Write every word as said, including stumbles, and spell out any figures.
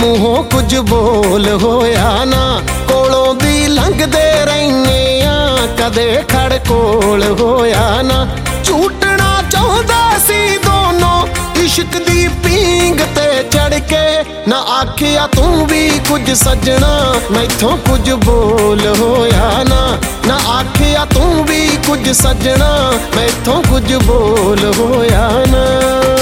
ਮੂੰਹੋਂ ਕੁਝ ਬੋਲ ਹੋਇਆ ਨਾ। ਕੋਲੋਂ ਦੀ ਲੰਘਦੇ ਰਹਿੰਦੇ ਆ ਕਦੇ ਖੜ ਕੋਲ ਹੋਇਆ ਨਾ। ਝੂਟਣਾ ਚਾਹੁੰਦਾ ਸੀ ਦੋਨੋਂ ਇਸ਼ਕ ਦੀ ਪੀਂਗ ਤੇ ਚੜ ਕੇ। ਨਾ ਆਖਿਆ ਤੂੰ ਵੀ ਕੁਝ ਸੱਜਣਾ ਮੈਥੋਂ ਕੁਝ ਬੋਲ ਹੋਇਆ ਨਾ। ਨਾ ਆਖਿਆ ਤੂੰ ਵੀ ਕੁਝ ਸੱਜਣਾ ਮੈਥੋਂ ਕੁਝ ਬੋਲ ਹੋਇਆ ਨਾ।